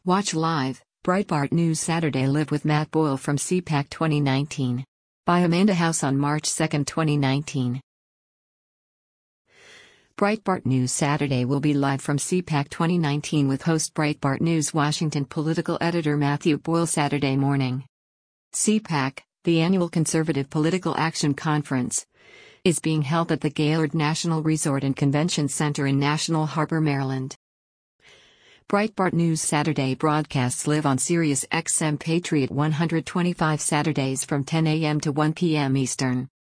Watch live, Breitbart News Saturday Live with Matt Boyle from CPAC 2019. By Amanda House on March 2, 2019. Breitbart News Saturday will be live from CPAC 2019 with host Breitbart News Washington political editor Matthew Boyle Saturday morning. CPAC, the annual Conservative Political Action Conference, is being held at the Gaylord National Resort and Convention Center in National Harbor, Maryland. Breitbart News Saturday broadcasts live on Sirius XM Patriot 125 Saturdays from 10 a.m. to 1 p.m. Eastern.